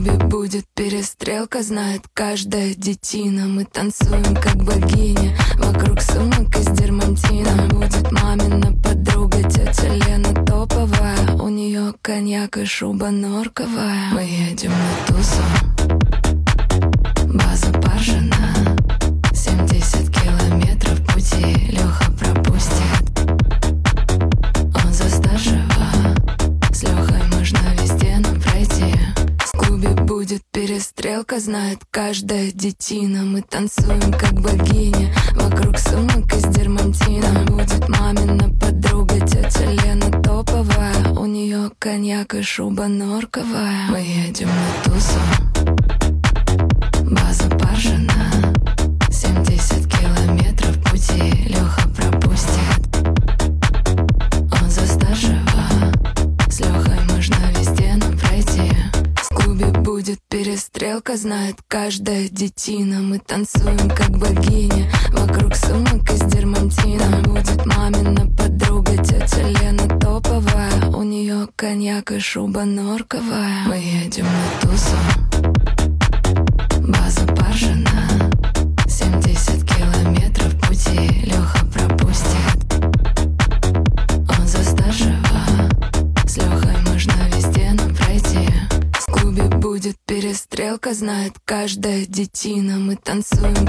клубе будет перестрелка, знает каждая детина. Мы танцуем как богиня, вокруг сумок из дермантина. Будет мамина подруга, тетя Лена топовая. У нее коньяк и шуба норковая. Мы едем на тусу, база Паржина. 70 километров пути Леха пропустит. Он застажева, с Лехой можно везде нам пройти. В клубе будет перестрелка, знает каждая детина. Мы танцуем как богиня, вокруг сумок из дермантина. Будет мамина подруга, тетя Лена топовая. У нее коньяк и шуба норковая. Мы едем на тусу, база Паржина. 70 километров пути Леха пропустит. Он застажева, с Лехой можно везде нам пройти. В клубе будет перестрелка, знает каждая детина. Мы танцуем как богиня, вокруг сумок из дермантина. Будет мамина подруга, тетя Лена топовая. У нее коньяк и шуба норковая. Мы едем на тусу, база Паржина. 70 километров пути Леха пропустит. Он застажева, с Лехой можно везде нам пройти. В клубе будет перестрелка, знает каждая детина. Мы танцуем